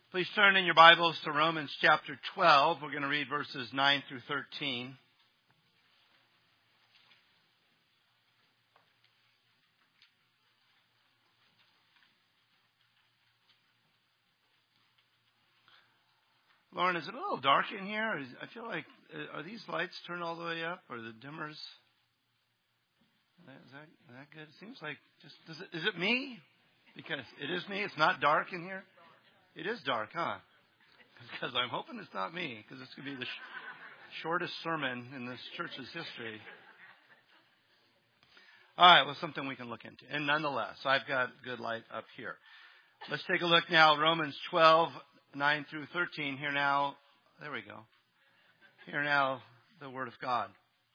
Please turn in your Bibles to Romans chapter 12. We're going to read verses 9 through 13. Lauren, is it a little dark in here? I feel like, are these lights turned all the way up, or the dimmers? Is that good? It seems like is it me? Because it is me. It's not dark in here. It is dark, huh? Because I'm hoping it's not me, because this could be the shortest sermon in this church's history. All right, well, something we can look into. And nonetheless, I've got good light up here. Let's take a look now. Romans 12, 9 through 13. Here now, there we go. Here now, the Word of God.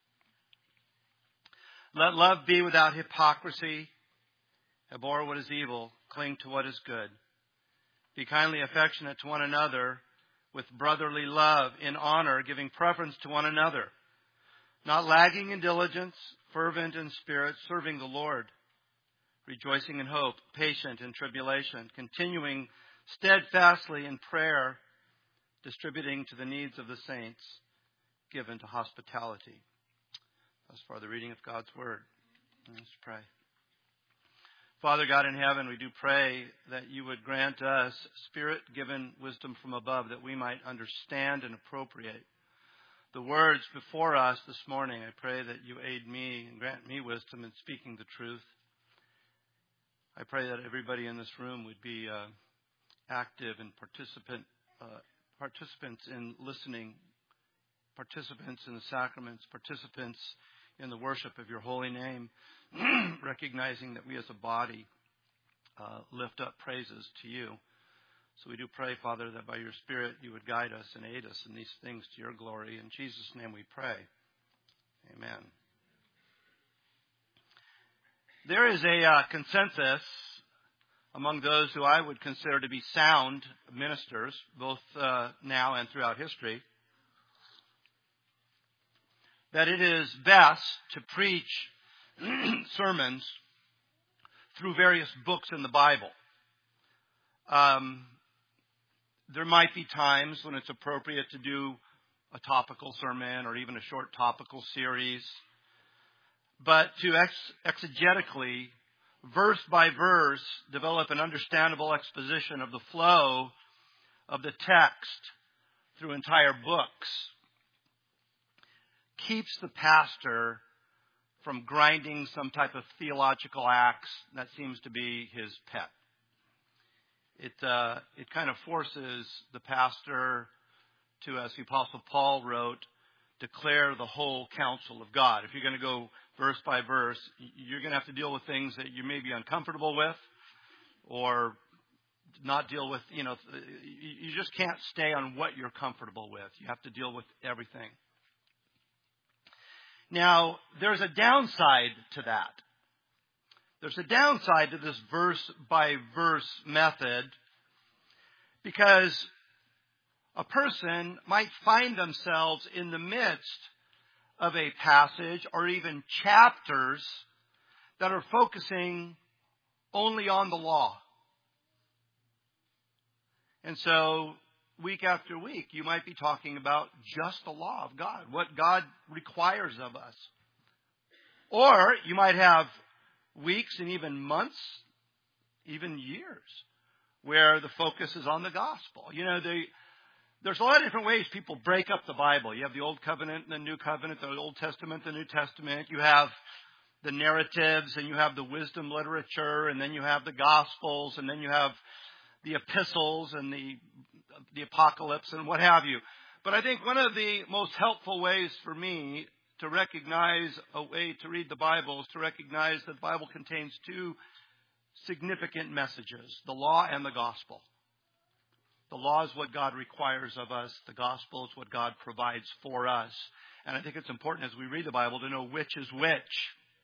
Let love be without hypocrisy. Abhor what is evil. Cling to what is good. Be kindly affectionate to one another with brotherly love, in honor, giving preference to one another. Not lagging in diligence, fervent in spirit, serving the Lord. Rejoicing in hope, patient in tribulation, continuing steadfastly in prayer, distributing to the needs of the saints, given to hospitality. Thus far, the reading of God's Word. Let's pray. Father God in heaven, we do pray that you would grant us Spirit-given wisdom from above, that we might understand and appropriate the words before us this morning. I pray that you aid me and grant me wisdom in speaking the truth. I pray that everybody in this room would be active and participants in listening, participants in the sacraments, participants in the worship of your holy name, recognizing that we as a body lift up praises to you. So we do pray, Father, that by your Spirit you would guide us and aid us in these things to your glory. In Jesus' name we pray. Amen. There is a consensus among those who I would consider to be sound ministers, both now and throughout history, that it is best to preach sermons through various books in the Bible. There might be times when it's appropriate to do a topical sermon or even a short topical series. But to exegetically, verse by verse, develop an understandable exposition of the flow of the text through entire books keeps the pastor from grinding some type of theological axe that seems to be his pet. It kind of forces the pastor to, as the Apostle Paul wrote, declare the whole counsel of God. If you're going to go verse by verse, you're going to have to deal with things that you may be uncomfortable with or not deal with. You just can't stay on what you're comfortable with. You have to deal with everything. Now, there's a downside to that. There's a downside to this verse-by-verse method because a person might find themselves in the midst of a passage or even chapters that are focusing only on the law. And so, week after week, you might be talking about just the law of God, what God requires of us. Or you might have weeks and even months, even years, where the focus is on the gospel. There's a lot of different ways people break up the Bible. You have the Old Covenant and the New Covenant, the Old Testament, the New Testament. You have the narratives, and you have the wisdom literature, and then you have the Gospels, and then you have the epistles and the apocalypse and what have you. But I think one of the most helpful ways for me to recognize a way to read the Bible is to recognize that the Bible contains two significant messages, the law and the gospel. The law is what God requires of us. The gospel is what God provides for us. And I think it's important as we read the Bible to know which is which.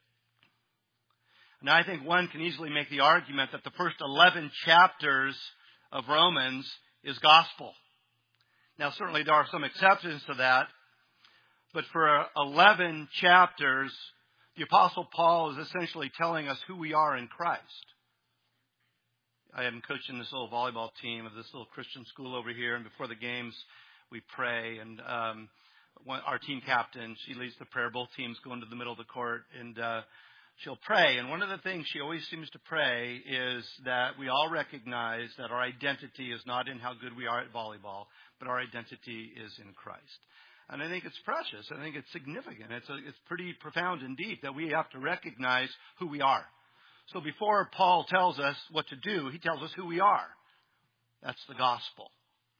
Now, I think one can easily make the argument that the first 11 chapters of Romans is gospel. Now, certainly there are some exceptions to that. But for 11 chapters, the Apostle Paul is essentially telling us who we are in Christ. I am coaching this little volleyball team of this little Christian school over here, and before the games, we pray. And our team captain, she leads the prayer. Both teams go into the middle of the court, and she'll pray. And one of the things she always seems to pray is that we all recognize that our identity is not in how good we are at volleyball, but our identity is in Christ. And I think it's precious. I think it's significant. It's pretty profound and deep that we have to recognize who we are. So before Paul tells us what to do, he tells us who we are. That's the gospel.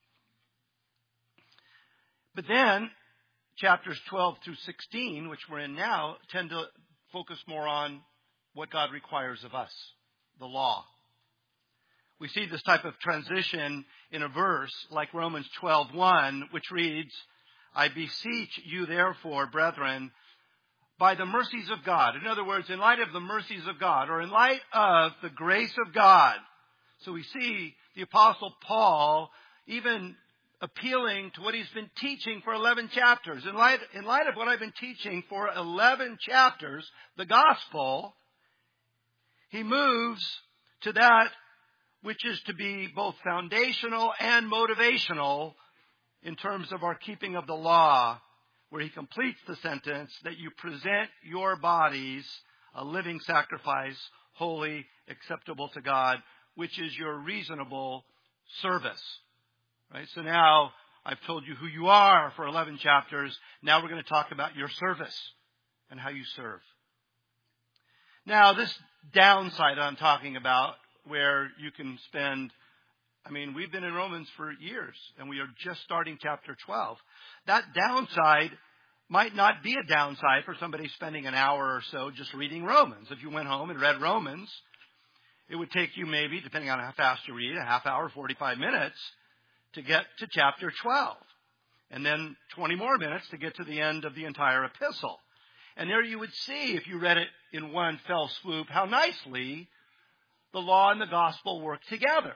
But then, chapters 12 through 16, which we're in now, tend to focus more on what God requires of us, the law. We see this type of transition in a verse like Romans 12:1, which reads, I beseech you therefore, brethren, by the mercies of God. In other words, in light of the mercies of God, or in light of the grace of God. So we see the Apostle Paul even appealing to what he's been teaching for 11 chapters. In light of what I've been teaching for 11 chapters, the gospel, he moves to that which is to be both foundational and motivational in terms of our keeping of the law, where he completes the sentence that you present your bodies a living sacrifice, holy, acceptable to God, which is your reasonable service. Right? So now I've told you who you are for 11 chapters. Now we're going to talk about your service and how you serve. Now this downside I'm talking about, where you can spend, we've been in Romans for years, and we are just starting chapter 12. That downside might not be a downside for somebody spending an hour or so just reading Romans. If you went home and read Romans, it would take you maybe, depending on how fast you read, a half hour, 45 minutes to get to chapter 12. And then 20 more minutes to get to the end of the entire epistle. And there you would see, if you read it in one fell swoop, how nicely the law and the gospel work together.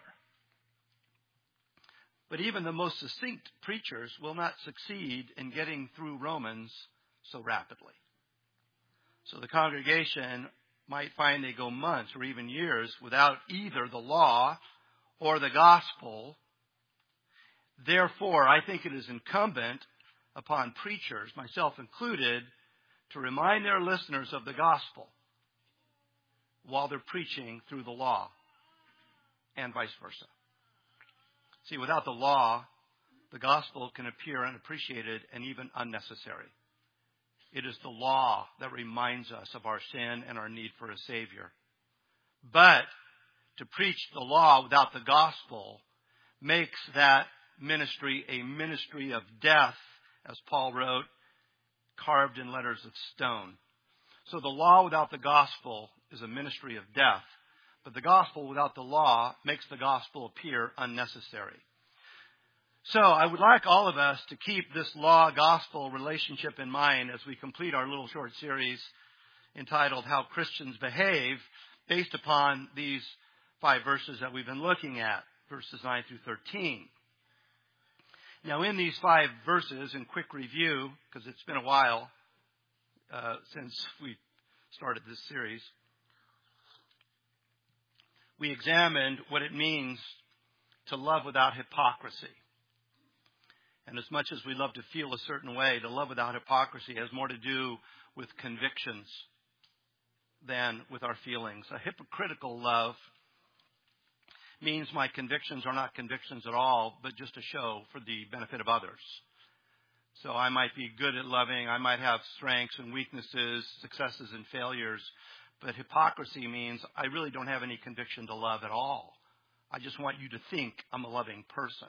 But even the most succinct preachers will not succeed in getting through Romans so rapidly. So the congregation might find they go months or even years without either the law or the gospel. Therefore, I think it is incumbent upon preachers, myself included, to remind their listeners of the gospel while they're preaching through the law, and vice versa. See, without the law, the gospel can appear unappreciated and even unnecessary. It is the law that reminds us of our sin and our need for a Savior. But to preach the law without the gospel makes that ministry a ministry of death, as Paul wrote, carved in letters of stone. So the law without the gospel is a ministry of death. But the gospel without the law makes the gospel appear unnecessary. So I would like all of us to keep this law-gospel relationship in mind as we complete our little short series entitled How Christians Behave, based upon these 5 verses that we've been looking at, verses 9 through 13. Now in these 5 verses, in quick review, because it's been a while since we started this series, we examined what it means to love without hypocrisy. And as much as we love to feel a certain way, to love without hypocrisy has more to do with convictions than with our feelings. A hypocritical love means my convictions are not convictions at all, but just a show for the benefit of others. So I might be good at loving, I might have strengths and weaknesses, successes and failures, but hypocrisy means I really don't have any conviction to love at all. I just want you to think I'm a loving person.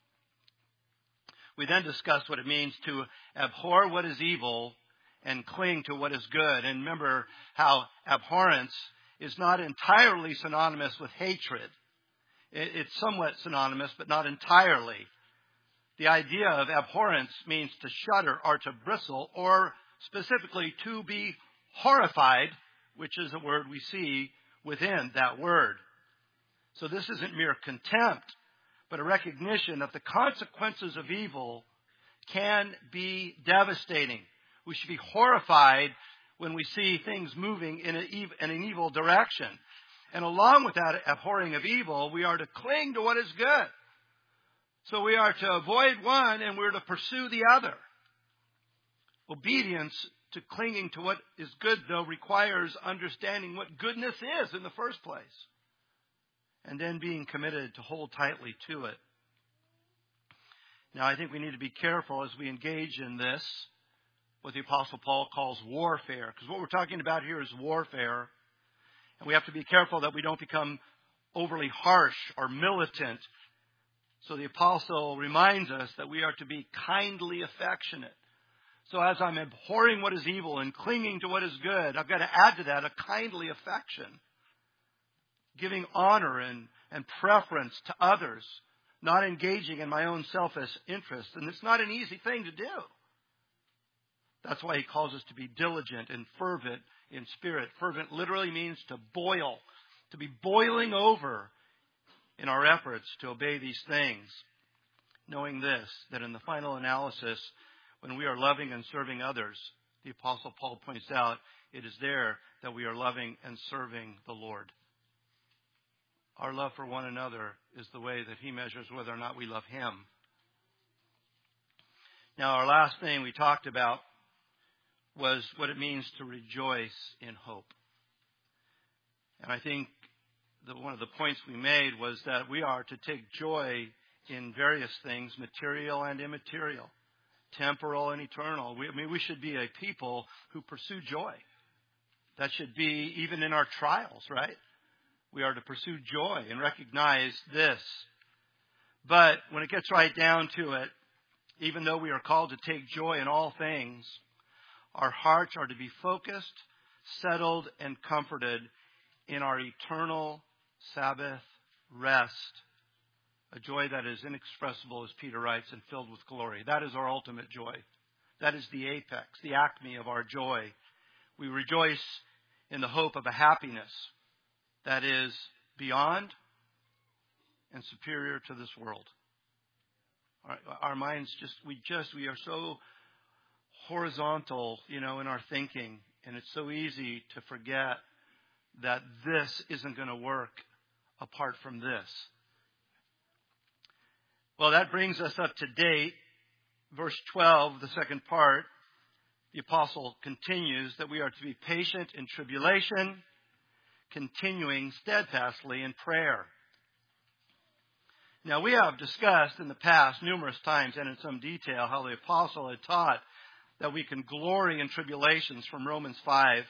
We then discussed what it means to abhor what is evil and cling to what is good. And remember how abhorrence is not entirely synonymous with hatred. It's somewhat synonymous, but not entirely. The idea of abhorrence means to shudder or to bristle, or specifically to be horrified, which is a word we see within that word. So this isn't mere contempt, but a recognition that the consequences of evil can be devastating. We should be horrified when we see things moving in an evil direction. And along with that abhorring of evil, we are to cling to what is good. So we are to avoid one and we're to pursue the other. Obedience to clinging to what is good, though, requires understanding what goodness is in the first place. And then being committed to hold tightly to it. Now, I think we need to be careful as we engage in this, what the Apostle Paul calls warfare. Because what we're talking about here is warfare. And we have to be careful that we don't become overly harsh or militant. So the Apostle reminds us that we are to be kindly affectionate. So as I'm abhorring what is evil and clinging to what is good, I've got to add to that a kindly affection. Giving honor and preference to others. Not engaging in my own selfish interests. And it's not an easy thing to do. That's why he calls us to be diligent and fervent in spirit. Fervent literally means to boil. To be boiling over in our efforts to obey these things. Knowing this, that in the final analysis, when we are loving and serving others, the Apostle Paul points out, it is there that we are loving and serving the Lord. Our love for one another is the way that he measures whether or not we love him. Now, our last thing we talked about was what it means to rejoice in hope. And I think that one of the points we made was that we are to take joy in various things, material and immaterial, temporal and eternal. We should be a people who pursue joy. That should be even in our trials, right? We are to pursue joy and recognize this. But when it gets right down to it, even though we are called to take joy in all things, our hearts are to be focused, settled, and comforted in our eternal Sabbath rest. A joy that is inexpressible, as Peter writes, and filled with glory. That is our ultimate joy. That is the apex, the acme of our joy. We rejoice in the hope of a happiness that is beyond and superior to this world. Our minds we are so horizontal, in our thinking, and it's so easy to forget that this isn't going to work apart from this. Well, that brings us up to date. Verse 12, the second part, the apostle continues that we are to be patient in tribulation, continuing steadfastly in prayer. Now, we have discussed in the past numerous times and in some detail how the apostle had taught that we can glory in tribulations from Romans 5.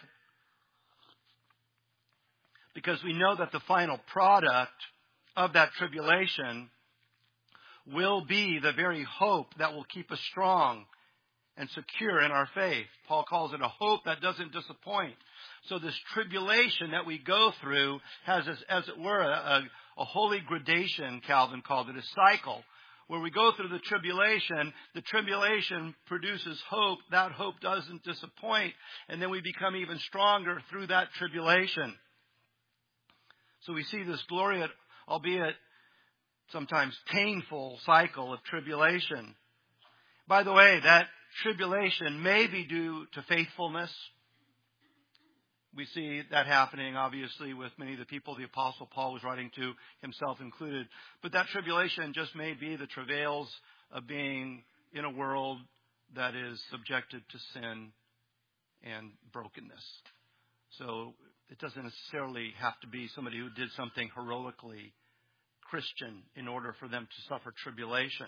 Because we know that the final product of that tribulation will be the very hope that will keep us strong and secure in our faith. Paul calls it a hope that doesn't disappoint. So this tribulation that we go through has, as it were, a holy gradation, Calvin called it, a cycle. Where we go through the tribulation produces hope. That hope doesn't disappoint. And then we become even stronger through that tribulation. So we see this glorious, albeit sometimes painful, cycle of tribulation. By the way, that tribulation may be due to faithfulness. We see that happening, obviously, with many of the people the Apostle Paul was writing to, himself included. But that tribulation just may be the travails of being in a world that is subjected to sin and brokenness. So it doesn't necessarily have to be somebody who did something heroically Christian in order for them to suffer tribulation.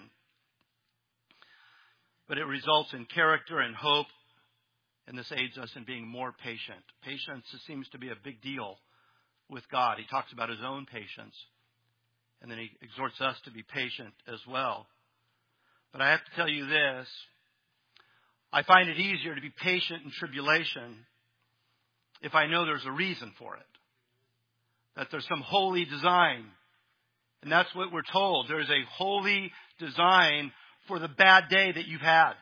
But it results in character and hope. And this aids us in being more patient. Patience seems to be a big deal with God. He talks about his own patience. And then he exhorts us to be patient as well. But I have to tell you this. I find it easier to be patient in tribulation if I know there's a reason for it. That there's some holy design. And that's what we're told. There's a holy design for the bad day that you've had.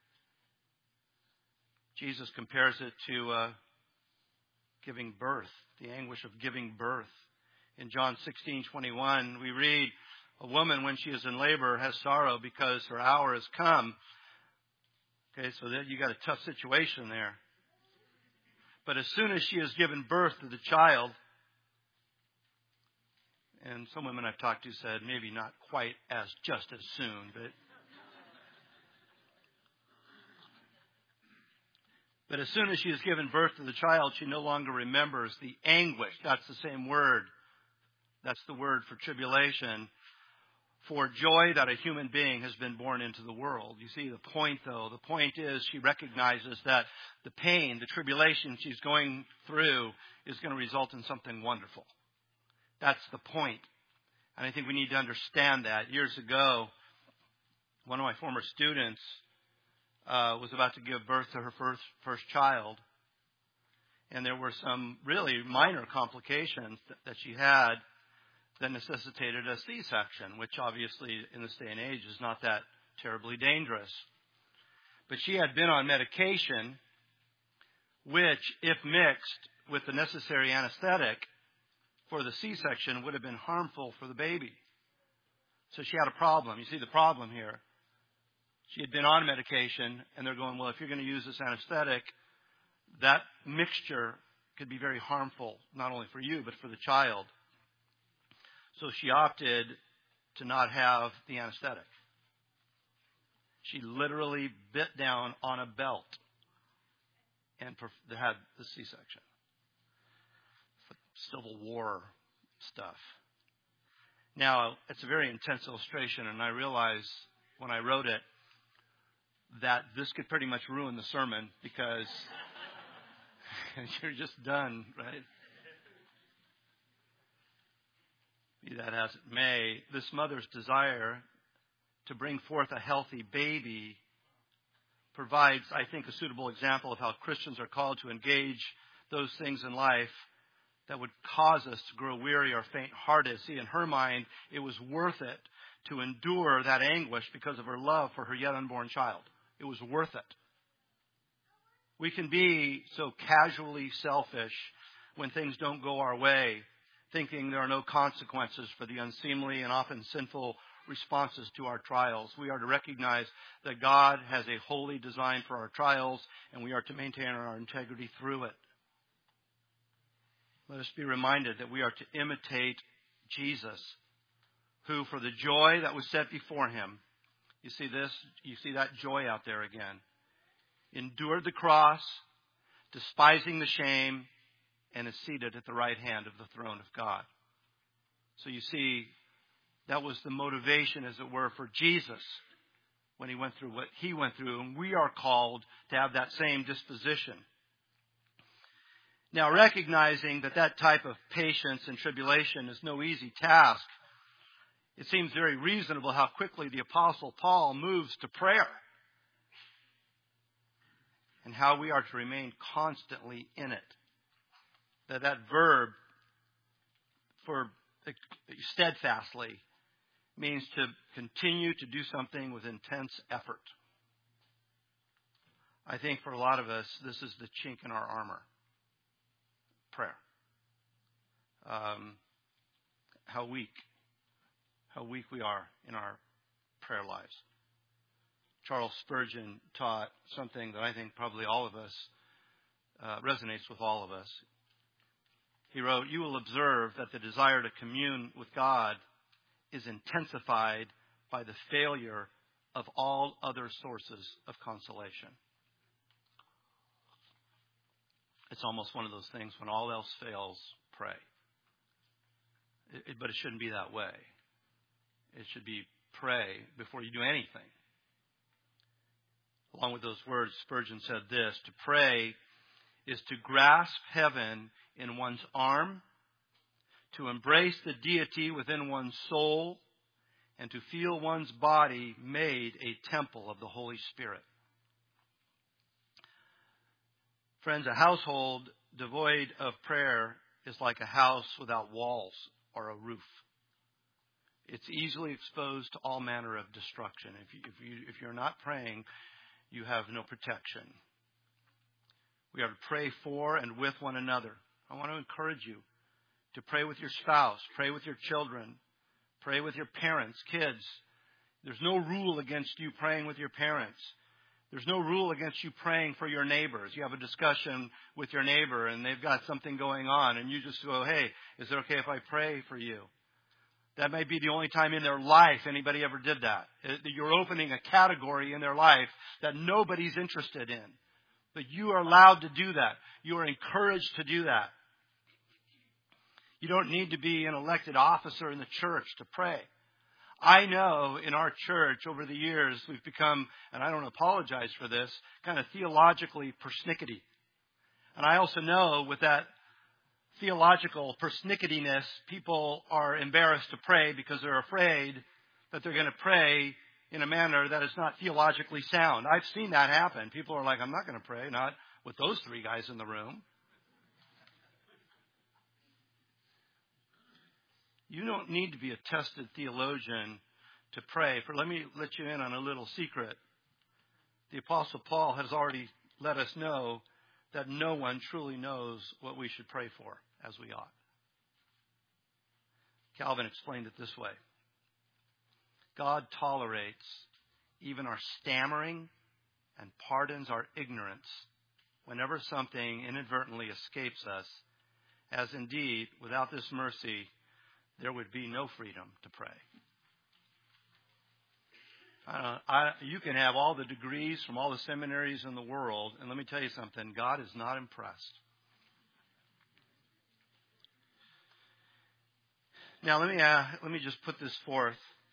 Jesus compares it to giving birth, the anguish of giving birth. In John 16:21, we read, a woman when she is in labor has sorrow because her hour has come. Okay, so that you got a tough situation there. But as soon as she has given birth to the child, And some women I've talked to said maybe not quite just as soon, but as soon as she has given birth to the child, she no longer remembers the anguish. That's the same word. That's the word for tribulation. For joy that a human being has been born into the world. You see the point, though. The point is she recognizes that the pain, the tribulation she's going through is going to result in something wonderful. That's the point. And I think we need to understand that. Years ago, one of my former students was about to give birth to her first child. And there were some really minor complications that she had that necessitated a C-section, which obviously in this day and age is not that terribly dangerous. But she had been on medication, which, if mixed with the necessary anesthetic for the C-section, would have been harmful for the baby. So she had a problem. You see the problem here. She had been on medication, and they're going, well, if you're going to use this anesthetic, that mixture could be very harmful, not only for you, but for the child. So she opted to not have the anesthetic. She literally bit down on a belt and had the C-section. It's like Civil War stuff. Now, it's a very intense illustration, and I realize when I wrote it that this could pretty much ruin the sermon because you're just done, right? Be that as it may, this mother's desire to bring forth a healthy baby provides, I think, a suitable example of how Christians are called to engage those things in life that would cause us to grow weary or faint-hearted. See, in her mind, it was worth it to endure that anguish because of her love for her yet unborn child. It was worth it. We can be so casually selfish when things don't go our way, thinking there are no consequences for the unseemly and often sinful responses to our trials. We are to recognize that God has a holy design for our trials, and we are to maintain our integrity through it. Let us be reminded that we are to imitate Jesus, who, for the joy that was set before him, you see this? You see that joy out there again. Endured the cross, despising the shame, and is seated at the right hand of the throne of God. So you see, that was the motivation, as it were, for Jesus when he went through what he went through. And we are called to have that same disposition. Now, recognizing that type of patience and tribulation is no easy task, it seems very reasonable how quickly the Apostle Paul moves to prayer and how we are to remain constantly in it. That verb for steadfastly means to continue to do something with intense effort. I think for a lot of us, this is the chink in our armor. Prayer. How weak we are in our prayer lives. Charles Spurgeon taught something that I think probably all of us resonates with all of us. He wrote, "You will observe that the desire to commune with God is intensified by the failure of all other sources of consolation." It's almost one of those things, when all else fails, pray. But it shouldn't be that way. It should be pray before you do anything. Along with those words, Spurgeon said this: to pray is to grasp heaven in one's arm, to embrace the deity within one's soul, and to feel one's body made a temple of the Holy Spirit. Friends, a household devoid of prayer is like a house without walls or a roof. It's easily exposed to all manner of destruction. If you're not praying, you have no protection. We are to pray for and with one another. I want to encourage you to pray with your spouse, pray with your children, pray with your parents, kids. There's no rule against you praying with your parents. There's no rule against you praying for your neighbors. You have a discussion with your neighbor and they've got something going on and you just go, "Hey, is it okay if I pray for you?" That may be the only time in their life anybody ever did that. You're opening a category in their life that nobody's interested in. But you are allowed to do that. You are encouraged to do that. You don't need to be an elected officer in the church to pray. I know in our church over the years we've become, and I don't apologize for this, kind of theologically persnickety. And I also know with that theological persnicketyness, people are embarrassed to pray because they're afraid that they're going to pray in a manner that is not theologically sound. I've seen that happen. People are like, I'm not going to pray, not with those three guys in the room. You don't need to be a tested theologian to pray. Let me let you in on a little secret. The Apostle Paul has already let us know that no one truly knows what we should pray for as we ought. Calvin explained it this way. God tolerates even our stammering and pardons our ignorance whenever something inadvertently escapes us, as indeed, without this mercy, there would be no freedom to pray. You can have all the degrees from all the seminaries in the world, and let me tell you something, God is not impressed. Now, let me just put this forth.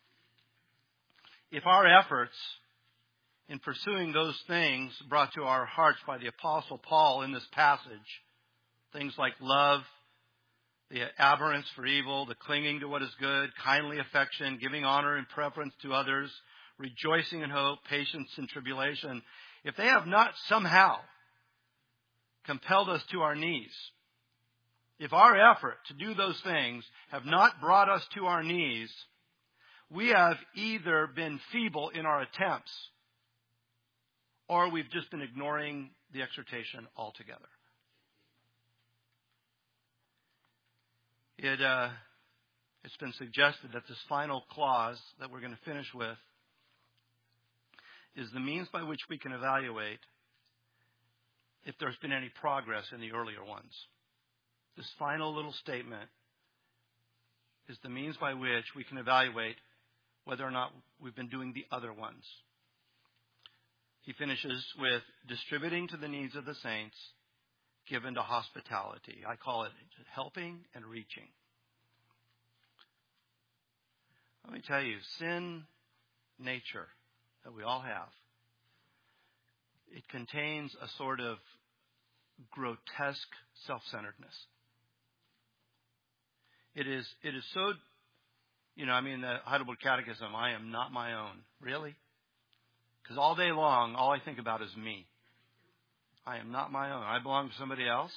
If our efforts in pursuing those things brought to our hearts by the Apostle Paul in this passage, things like love, the abhorrence for evil, the clinging to what is good, kindly affection, giving honor and preference to others, rejoicing in hope, patience in tribulation, if they have not somehow compelled us to our knees, if our effort to do those things have not brought us to our knees, we have either been feeble in our attempts or we've just been ignoring the exhortation altogether. It's been suggested that this final clause that we're going to finish with is the means by which we can evaluate if there's been any progress in the earlier ones. This final little statement is the means by which we can evaluate whether or not we've been doing the other ones. He finishes with distributing to the needs of the saints, given to hospitality. I call it helping and reaching. Let me tell you, sin nature that we all have, it contains a sort of grotesque self-centeredness. It is so, the Heidelberg Catechism, I am not my own. Really? Because all day long, all I think about is me. I am not my own. I belong to somebody else.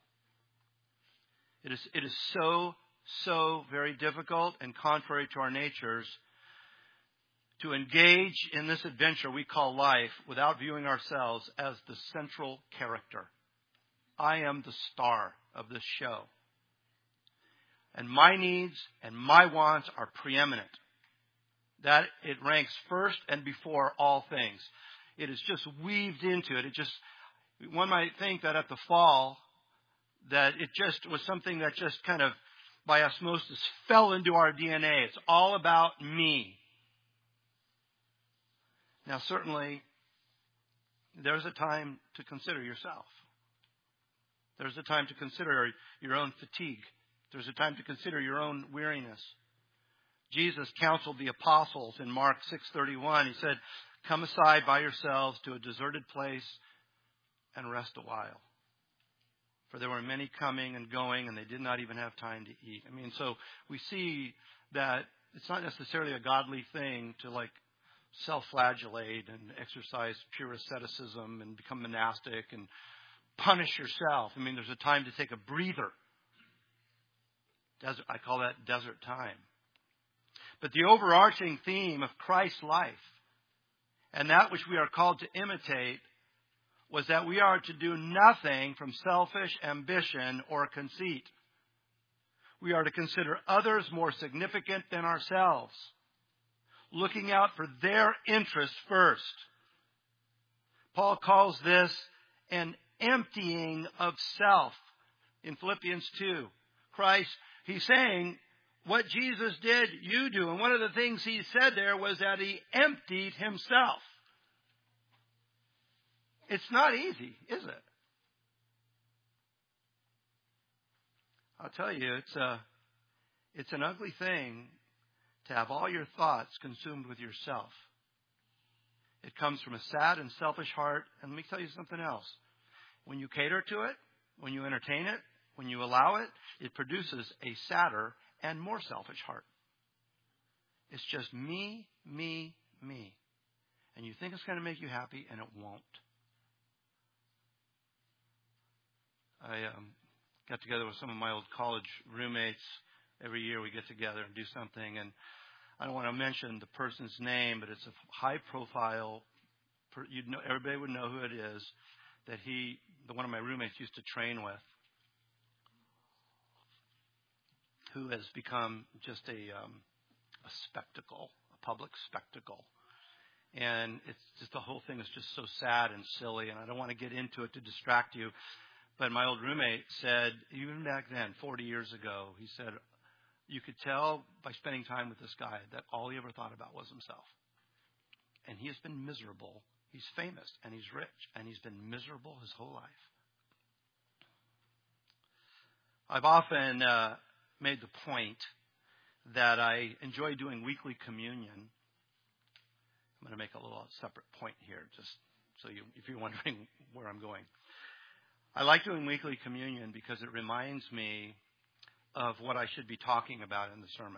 It is so very difficult and contrary to our natures to engage in this adventure we call life without viewing ourselves as the central character. I am the star of this show. And my needs and my wants are preeminent. That it ranks first and before all things. It is just weaved into it. One might think that at the fall, that it just was something that just kind of by osmosis fell into our DNA. It's all about me. Now, certainly, there's a time to consider yourself. There's a time to consider your own fatigue. There's a time to consider your own weariness. Jesus counseled the apostles in Mark 6:31. He said, "Come aside by yourselves to a deserted place and rest a while." For there were many coming and going, and they did not even have time to eat. So we see that it's not necessarily a godly thing to self-flagellate and exercise pure asceticism and become monastic and punish yourself. There's a time to take a breather. I call that desert time. But the overarching theme of Christ's life and that which we are called to imitate was that we are to do nothing from selfish ambition or conceit. We are to consider others more significant than ourselves, looking out for their interests first. Paul calls this an emptying of self in Philippians 2. Christ, he's saying, what Jesus did, you do. And one of the things he said there was that he emptied himself. It's not easy, is it? I'll tell you, it's an ugly thing to have all your thoughts consumed with yourself. It comes from a sad and selfish heart. And let me tell you something else. When you cater to it, when you entertain it, when you allow it, it produces a sadder and more selfish heart. It's just me, me, me. And you think it's going to make you happy, and it won't. I got together with some of my old college roommates. Every year we get together and do something. And I don't want to mention the person's name, but it's a high-profile. Everybody would know who it is. That one of my roommates used to train with, who has become just a spectacle, a public spectacle. And it's just the whole thing is just so sad and silly, and I don't want to get into it to distract you. But my old roommate said, even back then, 40 years ago, he said, you could tell by spending time with this guy that all he ever thought about was himself. And he has been miserable. He's famous, and he's rich, and he's been miserable his whole life. I've often made the point that I enjoy doing weekly communion. I'm going to make a little separate point here, just so if you're wondering where I'm going. I like doing weekly communion because it reminds me of what I should be talking about in the sermon.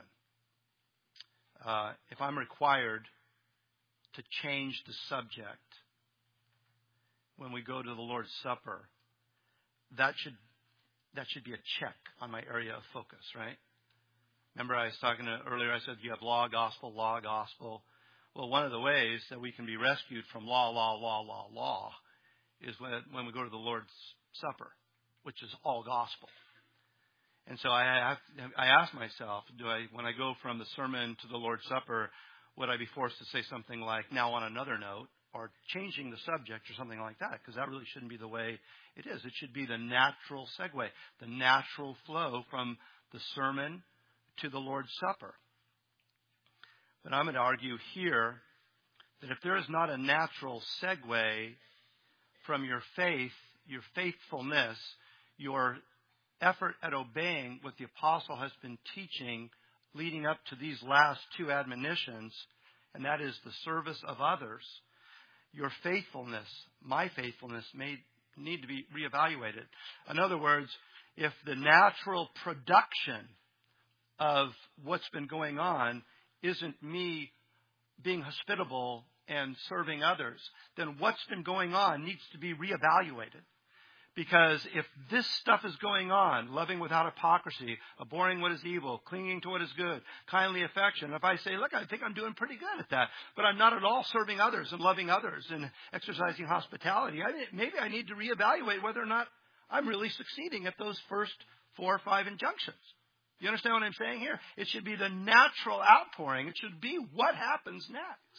If I'm required to change the subject when we go to the Lord's Supper, that should be a check on my area of focus, right? Remember I was talking earlier, I said you have law, gospel, law, gospel. Well, one of the ways that we can be rescued from law is when we go to the Lord's Supper, which is all gospel. And so I ask myself, when I go from the sermon to the Lord's Supper, would I be forced to say something like, now on another note, or changing the subject or something like that? Because that really shouldn't be the way it is. It should be the natural segue, the natural flow from the sermon to the Lord's Supper. But I'm going to argue here that if there is not a natural segue from your faith, your faithfulness, your effort at obeying what the apostle has been teaching leading up to these last two admonitions, and that is the service of others, your faithfulness, my faithfulness, may need to be reevaluated. In other words, if the natural production of what's been going on isn't me being hospitable and serving others, then what's been going on needs to be reevaluated. Because if this stuff is going on, loving without hypocrisy, abhorring what is evil, clinging to what is good, kindly affection, if I say, look, I think I'm doing pretty good at that, but I'm not at all serving others and loving others and exercising hospitality, maybe I need to reevaluate whether or not I'm really succeeding at those first 4 or 5 injunctions. You understand what I'm saying here? It should be the natural outpouring. It should be what happens next.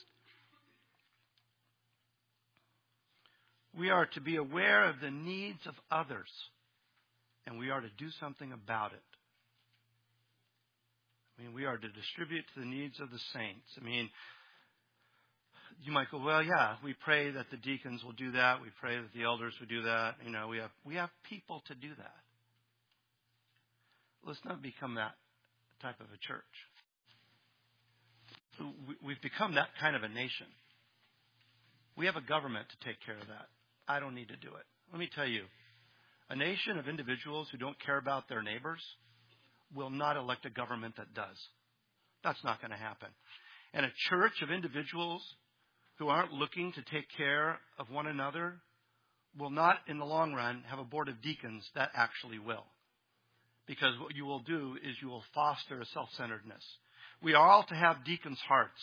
We are to be aware of the needs of others, and we are to do something about it. We are to distribute to the needs of the saints. You might go, well, yeah, we pray that the deacons will do that. We pray that the elders will do that. We have people to do that. Let's not become that type of a church. We've become that kind of a nation. We have a government to take care of that. I don't need to do it. Let me tell you, a nation of individuals who don't care about their neighbors will not elect a government that does. That's not going to happen. And a church of individuals who aren't looking to take care of one another will not, in the long run, have a board of deacons that actually will. Because what you will do is you will foster a self-centeredness. We are all to have deacons' hearts.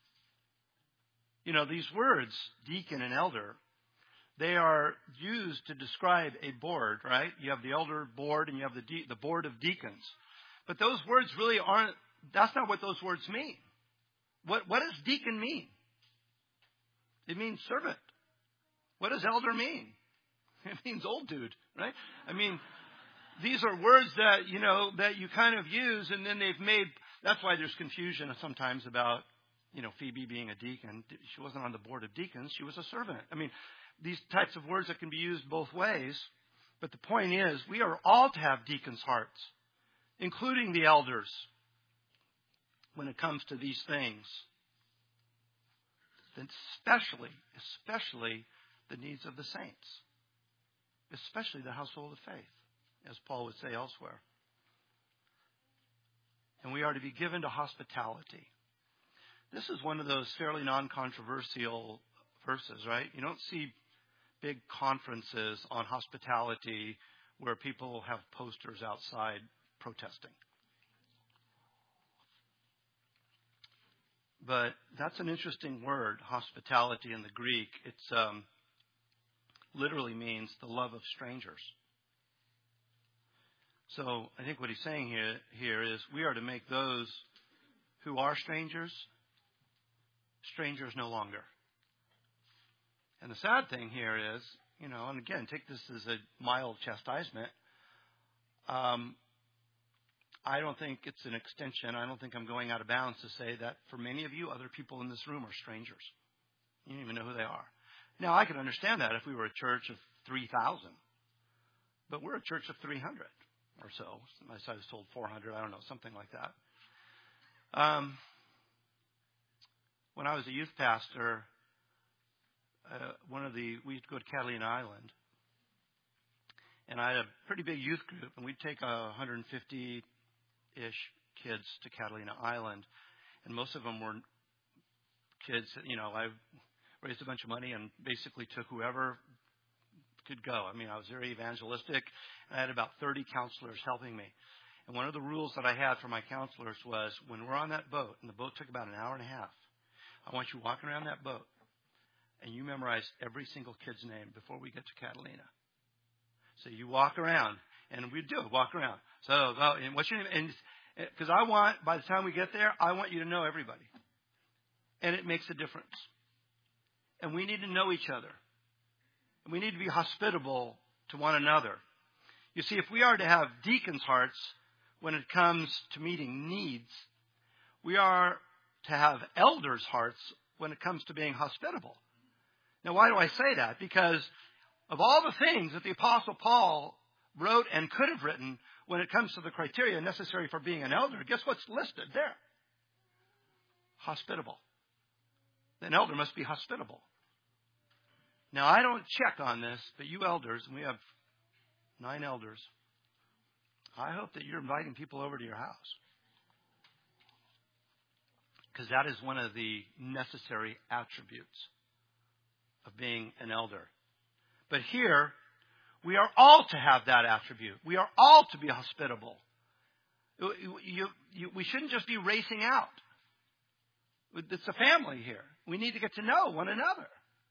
These words, deacon and elder, they are used to describe a board, right? You have the elder board and you have the board of deacons. But those words really aren't, that's not what those words mean. What does deacon mean? It means servant. What does elder mean? It means old dude, right? These are words that, that you kind of use, and then they've made, that's why there's confusion sometimes about, Phoebe being a deacon. She wasn't on the board of deacons. She was a servant. I mean, these types of words that can be used both ways. But the point is, we are all to have deacons' hearts, including the elders, when it comes to these things. And especially the needs of the saints, especially the household of faith, as Paul would say elsewhere. And we are to be given to hospitality. This is one of those fairly non-controversial verses, right? You don't see big conferences on hospitality where people have posters outside protesting. But that's an interesting word, hospitality in the Greek. It's literally means the love of strangers. So I think what he's saying here is we are to make those who are strangers no longer. And the sad thing here is, and again, take this as a mild chastisement. I don't think it's an extension. I don't think I'm going out of bounds to say that for many of you, other people in this room are strangers. You don't even know who they are. Now, I could understand that if we were a church of 3,000. But we're a church of 300 or so. I was told 400. I don't know, something like that. When I was a youth pastor, we'd go to Catalina Island. And I had a pretty big youth group, and we'd take 150-ish kids to Catalina Island. And most of them were kids that, I raised a bunch of money and basically took whoever could go. I mean, I was very evangelistic. And I had about 30 counselors helping me. And one of the rules that I had for my counselors was when we're on that boat, and the boat took about an hour and a half, I want you walking around that boat, and you memorize every single kid's name before we get to Catalina. So you walk around, and we do walk around. So, and what's your name? And because I want, by the time we get there, I want you to know everybody. And it makes a difference. And we need to know each other. And we need to be hospitable to one another. You see, if we are to have deacons' hearts when it comes to meeting needs, we are to have elders' hearts when it comes to being hospitable. Now, why do I say that? Because of all the things that the Apostle Paul wrote and could have written when it comes to the criteria necessary for being an elder, guess what's listed there? Hospitable. An elder must be hospitable. Now, I don't check on this, but you elders, and we have 9 elders, I hope that you're inviting people over to your house. Because that is one of the necessary attributes of being an elder. But here, we are all to have that attribute. We are all to be hospitable. We shouldn't just be racing out. It's a family here. We need to get to know one another.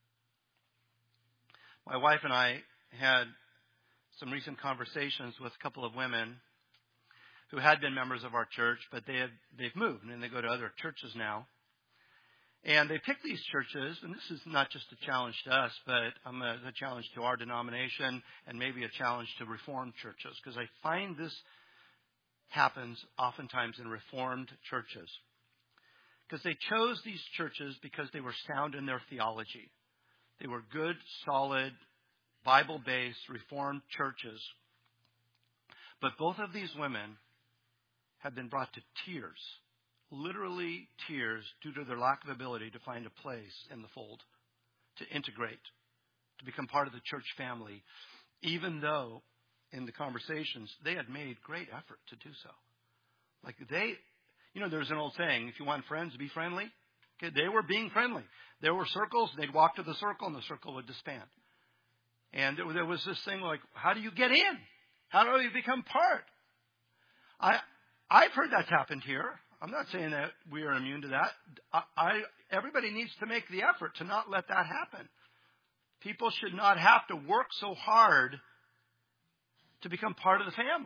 My wife and I had some recent conversations with a couple of women who had been members of our church, but they've moved and they go to other churches now. And they pick these churches, and this is not just a challenge to us, but a challenge to our denomination and maybe a challenge to Reformed churches, because I find this happens oftentimes in Reformed churches. Because they chose these churches because they were sound in their theology. They were good, solid, Bible-based Reformed churches. But both of these women had been brought to tears, literally tears, due to their lack of ability to find a place in the fold, to integrate, to become part of the church family, even though in the conversations they had made great effort to do so. Like there's an old saying, if you want friends, be friendly. Okay, they were being friendly. There were circles. They'd walk to the circle, and the circle would disband. And there was this thing like, how do you get in? How do you become part? I've heard that's happened here. I'm not saying that we are immune to that. Everybody needs to make the effort to not let that happen. People should not have to work so hard to become part of the family.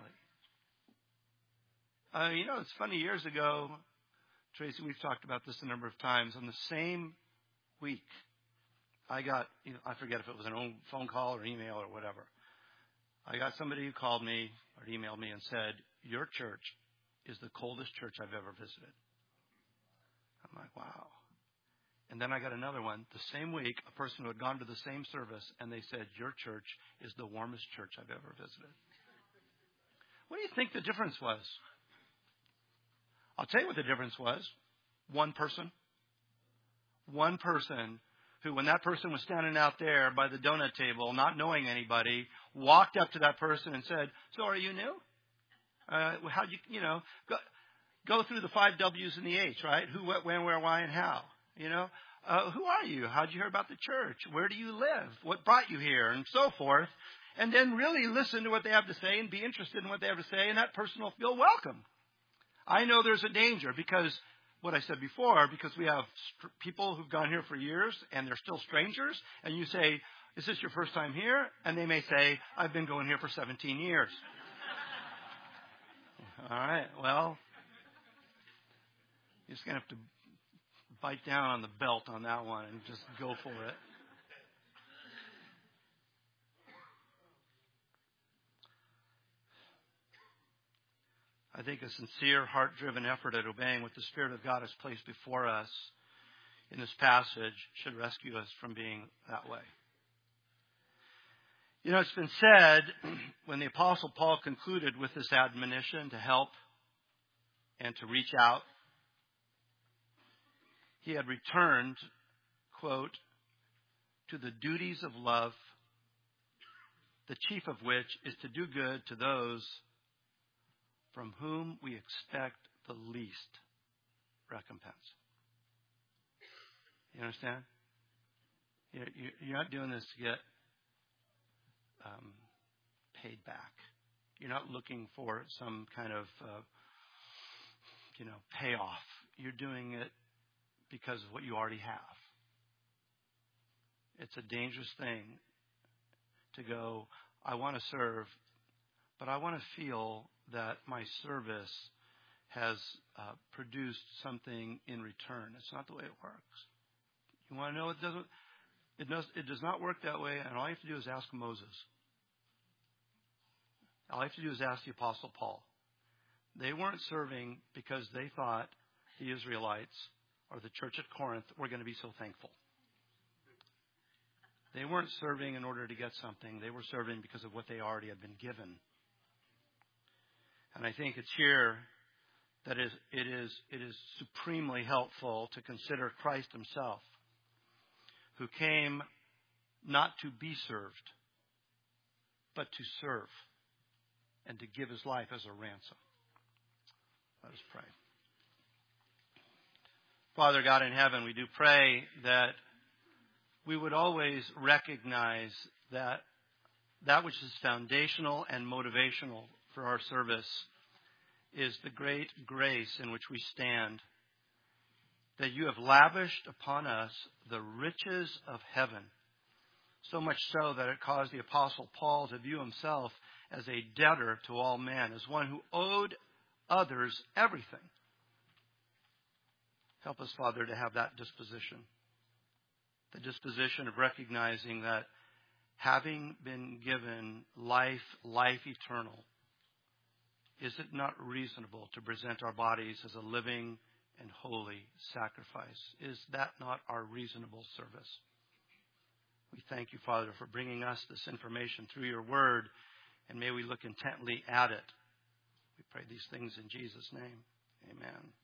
It's funny, years ago, Tracy, we've talked about this a number of times. On the same week, I got, I forget if it was an old phone call or email or whatever. I got somebody who called me or emailed me and said, your church is the coldest church I've ever visited. I'm like, wow. And then I got another one the same week, a person who had gone to the same service, and they said, your church is the warmest church I've ever visited. What do you think the difference was? I'll tell you what the difference was. One person. One person who, when that person was standing out there by the donut table, not knowing anybody, walked up to that person and said, so are you new? How'd you go through the 5 W's and the H, right? Who, what, when, where, why, and how. Who are you? How'd you hear about the church? Where do you live? What brought you here? And so forth. And then really listen to what they have to say and be interested in what they have to say, and that person will feel welcome. I know there's a danger because what I said before, because we have people who've gone here for years and they're still strangers, and you say, is this your first time here? And they may say, I've been going here for 17 years. All right, well, you're just going to have to bite down on the belt on that one and just go for it. I think a sincere, heart-driven effort at obeying what the Spirit of God has placed before us in this passage should rescue us from being that way. It's been said when the Apostle Paul concluded with this admonition to help and to reach out, he had returned, quote, to the duties of love, the chief of which is to do good to those from whom we expect the least recompense. You understand? You're not doing this to get paid back. You're not looking for some kind of, payoff. You're doing it because of what you already have. It's a dangerous thing to go, I want to serve, but I want to feel that my service has produced something in return. It's not the way it works. You want to know it does not work that way, and all you have to do is ask Moses. All you have to do is ask the Apostle Paul. They weren't serving because they thought the Israelites or the church at Corinth were going to be so thankful. They weren't serving in order to get something. They were serving because of what they already had been given. And I think it's here that it is supremely helpful to consider Christ himself, who came not to be served, but to serve and to give his life as a ransom. Let us pray. Father God in heaven, we do pray that we would always recognize that which is foundational and motivational for our service is the great grace in which we stand, that you have lavished upon us the riches of heaven, so much so that it caused the Apostle Paul to view himself as a debtor to all men, as one who owed others everything. Help us, Father, to have that disposition, the disposition of recognizing that having been given life eternal, is it not reasonable to present our bodies as a living and holy sacrifice? Is that not our reasonable service? We thank you, Father, for bringing us this information through your word, and may we look intently at it. We pray these things in Jesus' name. Amen.